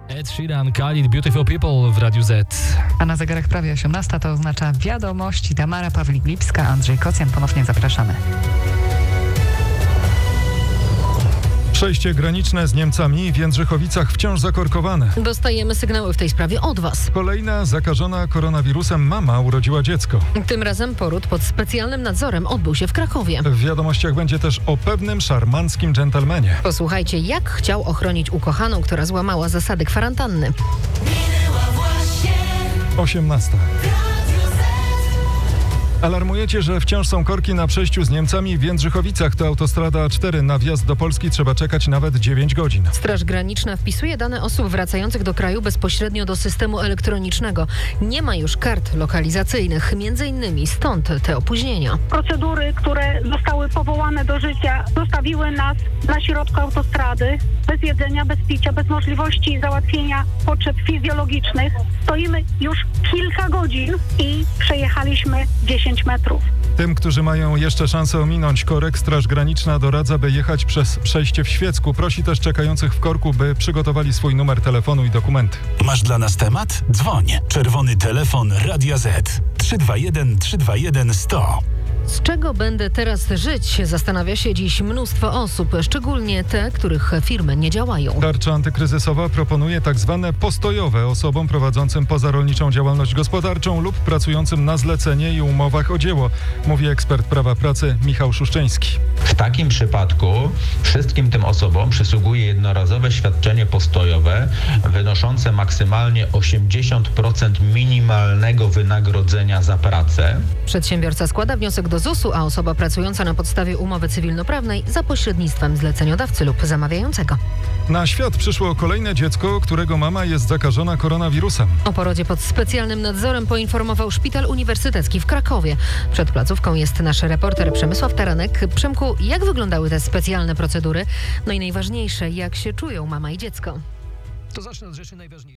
Ed Sheeran, Khalid, Beautiful People w Radiu Z. A na zegarach prawie 18 to oznacza wiadomości. Tamara Pawlik-Lipska, Andrzej Kocjan. Ponownie zapraszamy. Przejście graniczne z Niemcami w Jędrzychowicach wciąż zakorkowane. Dostajemy sygnały w tej sprawie od Was. Kolejna zakażona koronawirusem mama urodziła dziecko. Tym razem poród pod specjalnym nadzorem odbył się w Krakowie. W wiadomościach będzie też o pewnym szarmanckim dżentelmenie. Posłuchajcie, jak chciał ochronić ukochaną, która złamała zasady kwarantanny. 18. Alarmujecie, że wciąż są korki na przejściu z Niemcami w Jędrzychowicach. To autostrada A4. Na wjazd do Polski trzeba czekać nawet 9 godzin. Straż Graniczna wpisuje dane osób wracających do kraju bezpośrednio do systemu elektronicznego. Nie ma już kart lokalizacyjnych, między innymi stąd te opóźnienia. Procedury, które zostały powołane do życia, zostawiły nas na środku autostrady, bez jedzenia, bez picia, bez możliwości załatwienia potrzeb fizjologicznych. Stoimy już kilka godzin i przejechaliśmy 10 metrów. Tym, którzy mają jeszcze szansę ominąć korek, Straż Graniczna doradza, by jechać przez przejście w Świecku. Prosi też czekających w korku, by przygotowali swój numer telefonu i dokumenty. Masz dla nas temat? Dzwoń. Czerwony telefon Radia Z. 321 321 100. Z czego będę teraz żyć? Zastanawia się dziś mnóstwo osób, szczególnie te, których firmy nie działają. Tarcza antykryzysowa proponuje tak zwane postojowe osobom prowadzącym pozarolniczą działalność gospodarczą lub pracującym na zlecenie i umowach o dzieło, mówi ekspert prawa pracy Michał Szuszczyński. W takim przypadku wszystkim tym osobom przysługuje jednorazowe świadczenie postojowe wynoszące maksymalnie 80% minimalnego wynagrodzenia za pracę. Przedsiębiorca składa wniosek do ZUS-u, a osoba pracująca na podstawie umowy cywilnoprawnej za pośrednictwem zleceniodawcy lub zamawiającego. Na świat przyszło kolejne dziecko, którego mama jest zakażona koronawirusem. O porodzie pod specjalnym nadzorem poinformował Szpital Uniwersytecki w Krakowie. Przed placówką jest nasz reporter Przemysław Taranek. Przemku, jak wyglądały te specjalne procedury? No i najważniejsze, jak się czują mama i dziecko? To zacznę od rzeczy najważniejszej.